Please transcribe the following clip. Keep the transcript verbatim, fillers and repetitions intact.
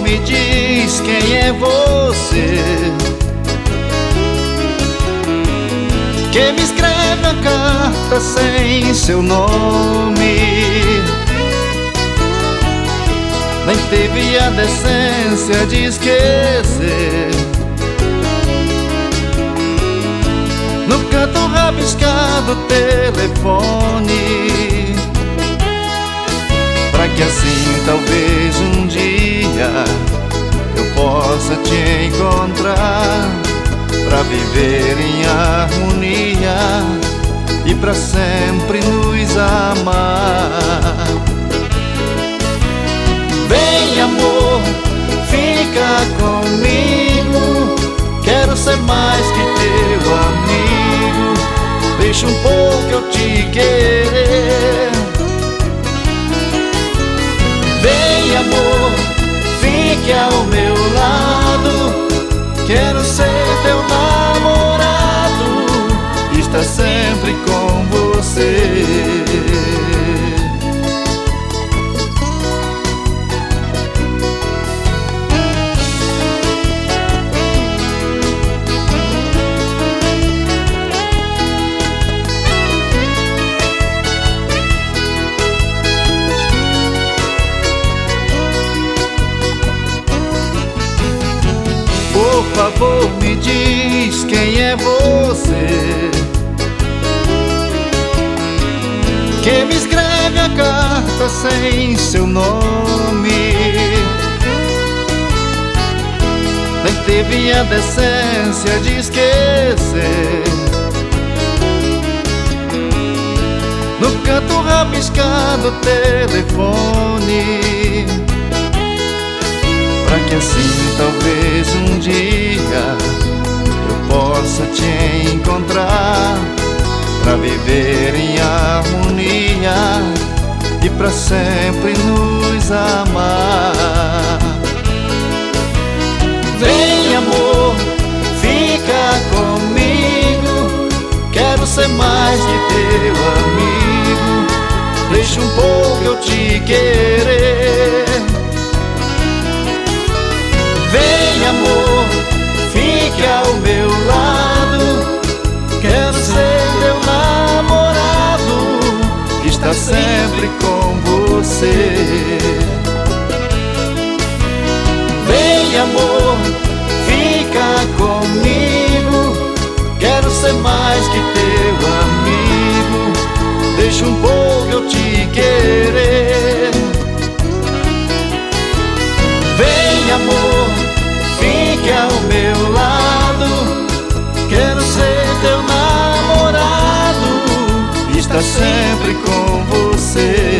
me diz quem é você, que me escreve a carta sem seu nome, nem teve a decência de esquecer. No canto rabiscado do telefone, pra que assim talvez um dia eu possa te encontrar, pra viver em harmonia e pra sempre nos amar. Vem, amor, fica comigo, quero ser mais que teu amigo, deixa um pouco eu te querer. Vem, amor, fique ao meu lado, quero ser teu namorado, estar sempre com você. Por favor, me diz quem é você, que me escreve a carta sem seu nome, nem teve a decência de esquecer. No canto rabiscado do telefone, pra que assim talvez um dia eu possa te encontrar, pra viver em harmonia e pra sempre nos amar. Vem, amor, fica comigo, quero ser mais que teu amigo, deixa um pouco eu te querer. Vem, amor, fique ao meu lado, quero ser teu namorado, estar sempre com você. Vem, amor, fica comigo, quero ser mais que teu amigo, deixa um pouco eu te querer. Vem, amor, fique ao meu lado, quero ser teu namorado, estar sempre com você.